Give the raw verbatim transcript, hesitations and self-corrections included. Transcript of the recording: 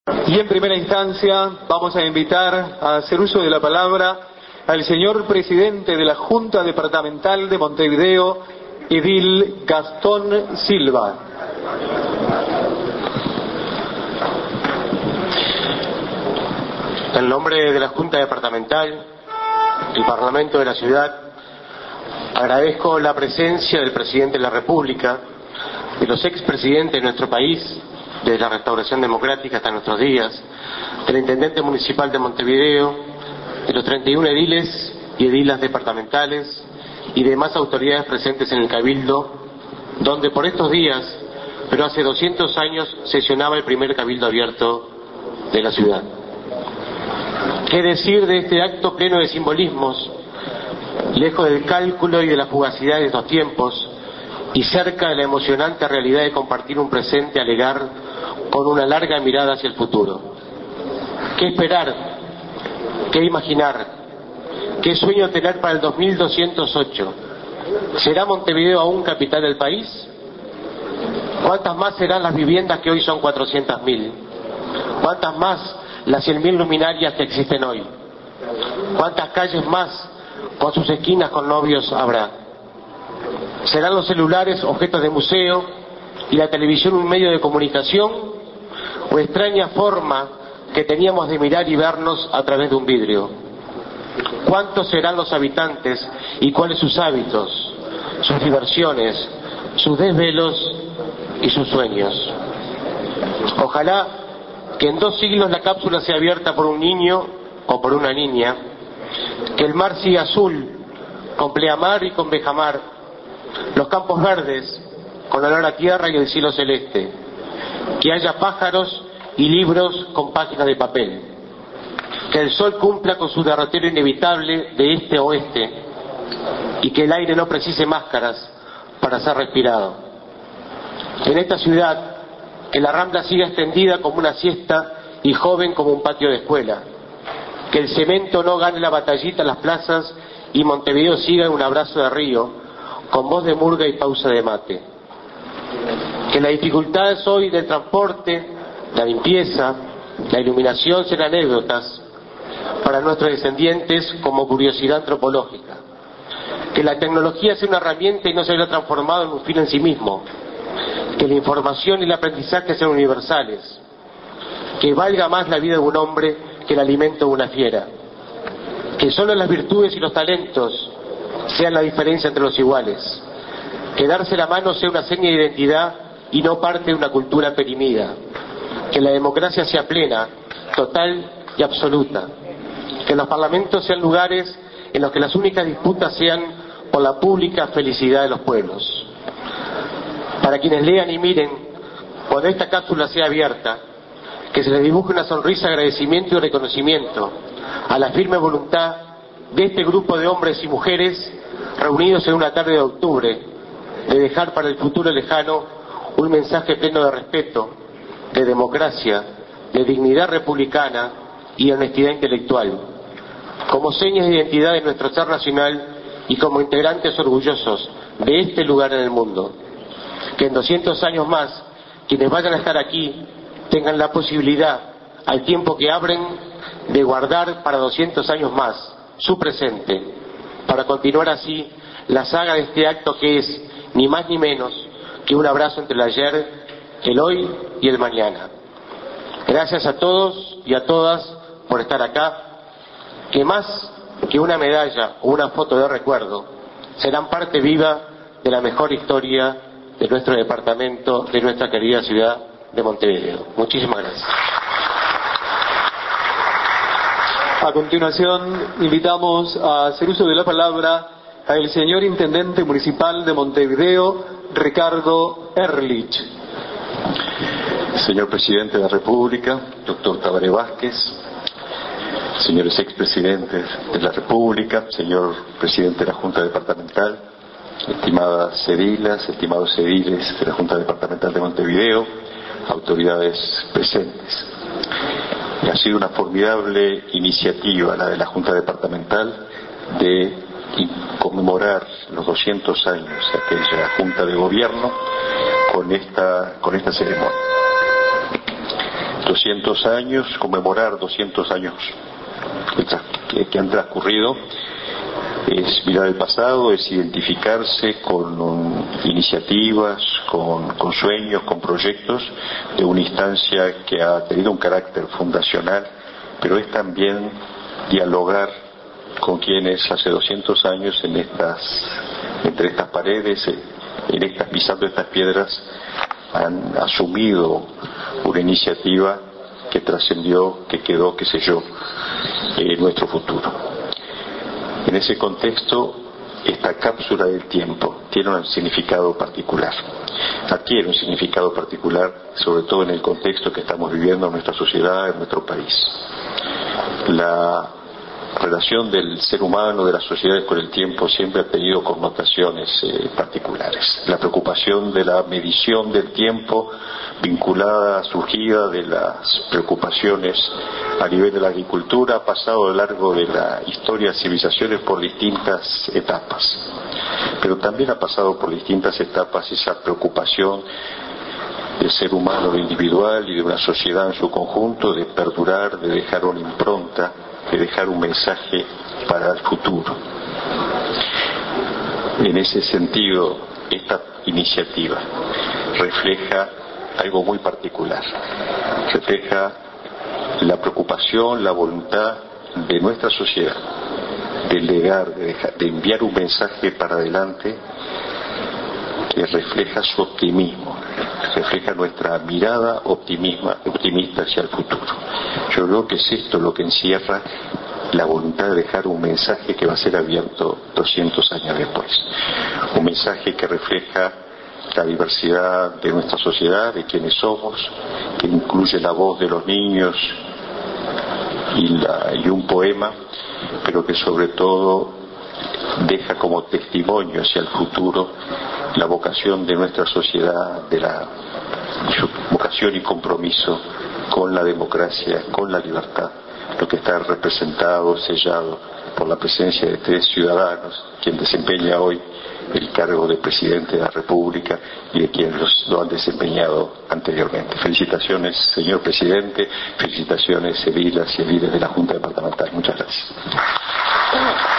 Y en primera instancia vamos a invitar a hacer uso de la palabra al señor presidente de la Junta Departamental de Montevideo, edil Gastón Silva. En nombre de la Junta Departamental, el Parlamento de la Ciudad, agradezco la presencia del Presidente de la República, de los expresidentes de nuestro país, desde la restauración democrática hasta nuestros días, del Intendente Municipal de Montevideo, de los treinta y uno ediles y edilas departamentales y demás autoridades presentes en el Cabildo, donde por estos días, pero hace doscientos años, sesionaba el primer Cabildo abierto de la ciudad. ¿Qué decir de este acto pleno de simbolismos, lejos del cálculo y de la fugacidad de estos tiempos, y cerca de la emocionante realidad de compartir un presente a legar con una larga mirada hacia el futuro? ¿Qué esperar? ¿Qué imaginar? ¿Qué sueño tener para el dos mil doscientos ocho? ¿Será Montevideo aún capital del país? ¿Cuántas más serán las viviendas que hoy son cuatrocientas mil? ¿Cuántas más las cien mil luminarias que existen hoy? ¿Cuántas calles más con sus esquinas con novios habrá? ¿Serán los celulares objetos de museo y la televisión un medio de comunicación, o extraña forma que teníamos de mirar y vernos a través de un vidrio? ¿Cuántos serán los habitantes y cuáles sus hábitos, sus diversiones, sus desvelos y sus sueños? Ojalá que en dos siglos la cápsula sea abierta por un niño o por una niña, que el mar siga azul, con pleamar y con bejamar, los campos verdes, con olor a tierra y el cielo celeste, que haya pájaros y libros con páginas de papel, que el sol cumpla con su derrotero inevitable de este a oeste, y que el aire no precise máscaras para ser respirado. En esta ciudad, que la Rambla siga extendida como una siesta y joven como un patio de escuela, que el cemento no gane la batallita en las plazas y Montevideo siga en un abrazo de río, con voz de murga y pausa de mate. Que las dificultades hoy del transporte, la limpieza, la iluminación sean anécdotas para nuestros descendientes como curiosidad antropológica. Que la tecnología sea una herramienta y no se haya transformado en un fin en sí mismo. Que la información y el aprendizaje sean universales. Que valga más la vida de un hombre que el alimento de una fiera. Que solo las virtudes y los talentos sean la diferencia entre los iguales. Que darse la mano sea una seña de identidad y no parte de una cultura perimida. Que la democracia sea plena, total y absoluta. Que los parlamentos sean lugares en los que las únicas disputas sean por la pública felicidad de los pueblos. Para quienes lean y miren, cuando esta cápsula sea abierta, que se les dibuje una sonrisa de agradecimiento y reconocimiento a la firme voluntad de este grupo de hombres y mujeres reunidos en una tarde de octubre, de dejar para el futuro lejano un mensaje pleno de respeto, de democracia, de dignidad republicana y honestidad intelectual, como señas de identidad de nuestro ser nacional y como integrantes orgullosos de este lugar en el mundo. Que en doscientos años más, quienes vayan a estar aquí tengan la posibilidad, al tiempo que abren, de guardar para doscientos años más su presente, para continuar así la saga de este acto que es, ni más ni menos, que un abrazo entre el ayer, el hoy y el mañana. Gracias a todos y a todas por estar acá, que más que una medalla o una foto de recuerdo, serán parte viva de la mejor historia de nuestro departamento, de nuestra querida ciudad de Montevideo. Muchísimas gracias. A continuación, invitamos a hacer uso de la palabra al señor Intendente Municipal de Montevideo, Ricardo Ehrlich. Señor Presidente de la República, doctor Tabaré Vázquez, señores expresidentes de la República, señor Presidente de la Junta Departamental, estimadas edilas, estimados ediles de la Junta Departamental de Montevideo, autoridades presentes. Ha sido una formidable iniciativa la de la Junta Departamental de conmemorar los doscientos años de aquella Junta de Gobierno con esta, con esta ceremonia. doscientos años, conmemorar doscientos años que, que han transcurrido, es mirar el pasado, es identificarse con um, iniciativas, con, con sueños, con proyectos de una instancia que ha tenido un carácter fundacional, pero es también dialogar con quienes hace doscientos años en estas, entre estas paredes, en estas, pisando estas piedras, han asumido una iniciativa que trascendió, que quedó, qué sé yo, en nuestro futuro. En ese contexto, esta cápsula del tiempo tiene un significado particular. Adquiere un significado particular, sobre todo en el contexto que estamos viviendo en nuestra sociedad, en nuestro país. La relación del ser humano, de las sociedades con el tiempo, siempre ha tenido connotaciones eh, particulares. La preocupación de la medición del tiempo, vinculada, surgida de las preocupaciones a nivel de la agricultura, ha pasado a lo largo de la historia de civilizaciones por distintas etapas. Pero también ha pasado por distintas etapas esa preocupación del ser humano, lo individual y de una sociedad en su conjunto, de perdurar, de dejar una impronta, de dejar un mensaje para el futuro. En ese sentido, esta iniciativa refleja algo muy particular. Refleja la preocupación, la voluntad de nuestra sociedad de legar, de, dejar, de enviar un mensaje para adelante que refleja su optimismo, refleja nuestra mirada optimista hacia el futuro. Yo creo que es esto lo que encierra la voluntad de dejar un mensaje que va a ser abierto doscientos años después. Un mensaje que refleja la diversidad de nuestra sociedad, de quienes somos, que incluye la voz de los niños y, la, y un poema, pero que sobre todo deja como testimonio hacia el futuro la vocación de nuestra sociedad, de la su vocación y compromiso con la democracia, con la libertad, lo que está representado, sellado por la presencia de tres ciudadanos, quien desempeña hoy el cargo de presidente de la República y de quienes los, lo han desempeñado anteriormente. Felicitaciones, señor presidente, felicitaciones, edilas y ediles de la Junta Departamental. Muchas gracias.